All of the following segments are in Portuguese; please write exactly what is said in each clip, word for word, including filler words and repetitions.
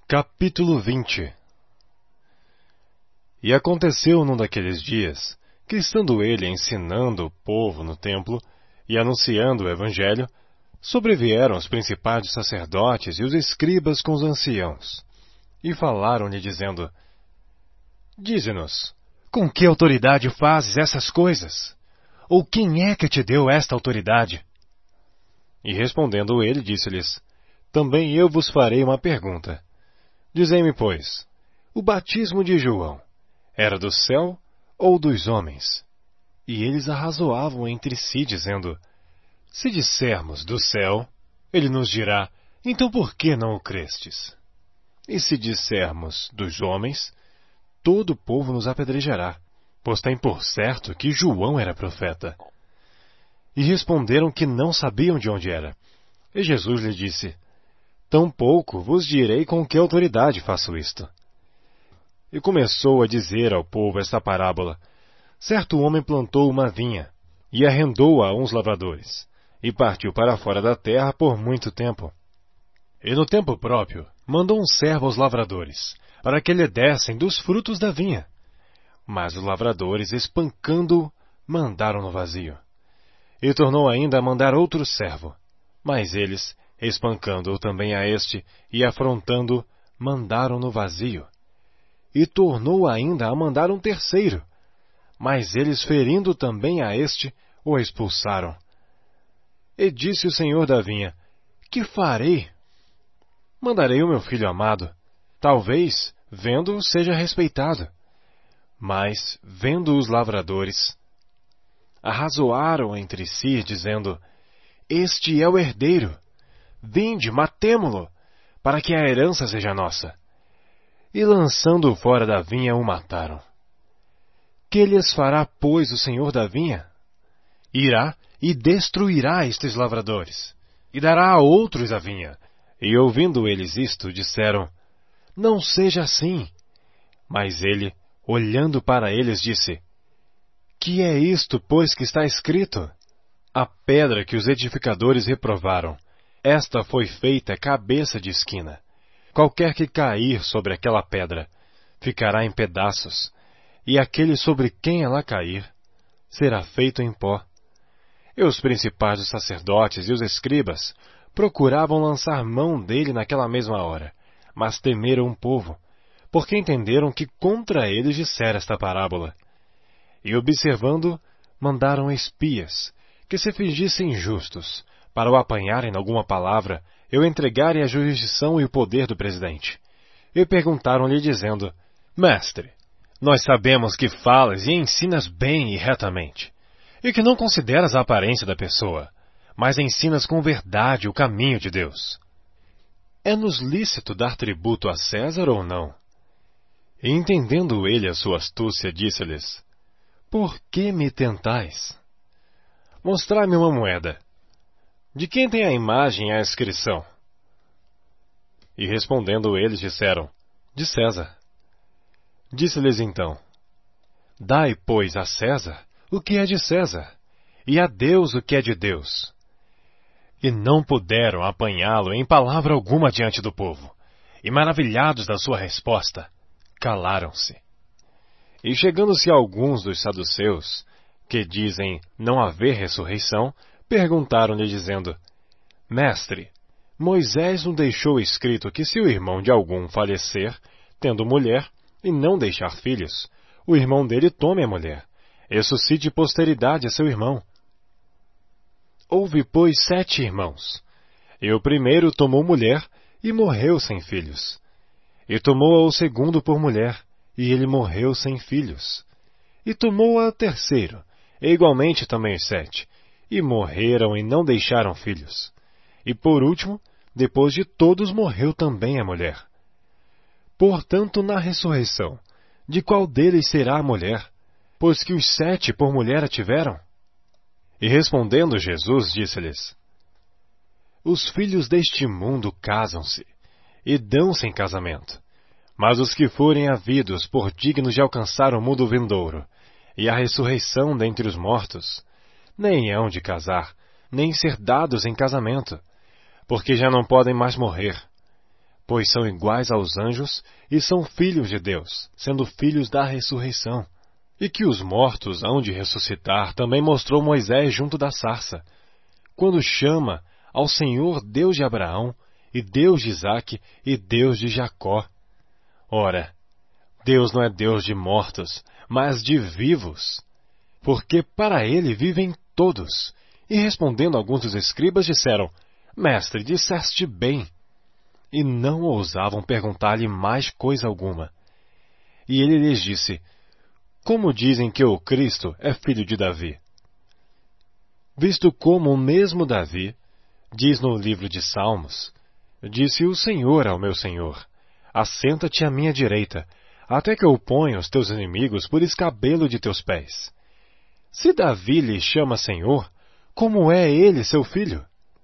Capítulo vinte. E aconteceu num daqueles dias, que estando ele ensinando o povo no templo e anunciando o evangelho, sobrevieram os principais sacerdotes e os escribas com os anciãos, e falaram-lhe dizendo: Dize-nos, com que autoridade fazes essas coisas? Ou quem é que te deu esta autoridade? E respondendo ele, disse-lhes: Também eu vos farei uma pergunta. Dizei-me, pois, o batismo de João era do céu ou dos homens? E eles arrazoavam entre si, dizendo: Se dissermos do céu, ele nos dirá: Então por que não o crestes? E se dissermos dos homens, todo o povo nos apedrejará, pois tem por certo que João era profeta. E responderam que não sabiam de onde era. E Jesus lhe disse: Tampouco vos direi com que autoridade faço isto. E começou a dizer ao povo esta parábola: Certo homem plantou uma vinha, e arrendou-a a uns lavradores, e partiu para fora da terra por muito tempo. E no tempo próprio mandou um servo aos lavradores, para que lhe dessem dos frutos da vinha. Mas os lavradores, espancando-o, mandaram-no vazio. E tornou ainda a mandar outro servo, mas eles, espancando-o também a este, e afrontando-o, mandaram-no vazio. E tornou ainda a mandar um terceiro, mas eles, ferindo também a este, o expulsaram. E disse o senhor da vinha: Que farei? Mandarei o meu filho amado, talvez, vendo-o, seja respeitado. Mas, vendo os lavradores, arrazoaram entre si, dizendo: Este é o herdeiro. Vinde, matemo-lo, para que a herança seja nossa. E lançando-o fora da vinha, o mataram. Que lhes fará, pois, o senhor da vinha? Irá e destruirá estes lavradores, e dará a outros a vinha. E ouvindo eles isto, disseram: Não seja assim. Mas ele, olhando para eles, disse: Que é isto, pois, que está escrito? A pedra que os edificadores reprovaram, esta foi feita cabeça de esquina. Qualquer que cair sobre aquela pedra, ficará em pedaços, e aquele sobre quem ela cair, será feito em pó. E os principais dos sacerdotes e os escribas procuravam lançar mão dele naquela mesma hora, mas temeram o povo, porque entenderam que contra eles dissera esta parábola. E observando, mandaram espias, que se fingissem justos, para o apanharem em alguma palavra, e o entregarem à jurisdição e o poder do presidente. E perguntaram-lhe, dizendo: Mestre, nós sabemos que falas e ensinas bem e retamente, e que não consideras a aparência da pessoa, mas ensinas com verdade o caminho de Deus. É-nos lícito dar tributo a César ou não? E entendendo ele a sua astúcia, disse-lhes: Por que me tentais? Mostrai-me uma moeda. De quem tem a imagem e a inscrição? E respondendo eles, disseram: De César. Disse-lhes então: Dai, pois, a César o que é de César, e a Deus o que é de Deus. E não puderam apanhá-lo em palavra alguma diante do povo, e maravilhados da sua resposta, calaram-se. E chegando-se alguns dos saduceus, que dizem não haver ressurreição, perguntaram-lhe, dizendo: Mestre, Moisés nos deixou escrito que se o irmão de algum falecer, tendo mulher, e não deixar filhos, o irmão dele tome a mulher, e suscite posteridade a seu irmão. Houve, pois, sete irmãos, e o primeiro tomou mulher, e morreu sem filhos. E tomou-a o segundo por mulher, e ele morreu sem filhos. E tomou-a o terceiro, e igualmente também os sete, e morreram e não deixaram filhos. E por último, depois de todos, morreu também a mulher. Portanto, na ressurreição, de qual deles será a mulher, pois que os sete por mulher a tiveram? E respondendo Jesus, disse-lhes: Os filhos deste mundo casam-se, e dão-se em casamento, mas os que forem havidos por dignos de alcançar o mundo vindouro, e a ressurreição dentre os mortos, nem hão de casar, nem ser dados em casamento, porque já não podem mais morrer, pois são iguais aos anjos e são filhos de Deus, sendo filhos da ressurreição. E que os mortos hão de ressuscitar também mostrou Moisés junto da sarça, quando chama ao Senhor Deus de Abraão, e Deus de Isaque, e Deus de Jacó. Ora, Deus não é Deus de mortos, mas de vivos, porque para ele vivem todos. E respondendo alguns dos escribas, disseram: Mestre, disseste bem. E não ousavam perguntar-lhe mais coisa alguma. E ele lhes disse: Como dizem que o Cristo é filho de Davi? Visto como o mesmo Davi diz no livro de Salmos: Disse o Senhor ao meu Senhor: Assenta-te à minha direita, até que eu ponha os teus inimigos por escabelo de teus pés. Se Davi lhe chama Senhor, como é ele seu filho?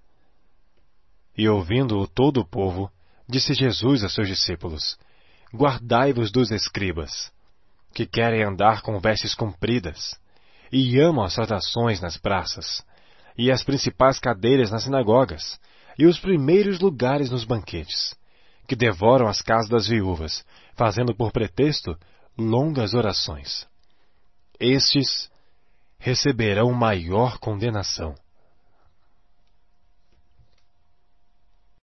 E ouvindo-o todo o povo, disse Jesus a seus discípulos: Guardai-vos dos escribas, que querem andar com vestes compridas, e amam as saudações nas praças, e as principais cadeiras nas sinagogas, e os primeiros lugares nos banquetes, que devoram as casas das viúvas, fazendo por pretexto longas orações. Estes receberão maior condenação.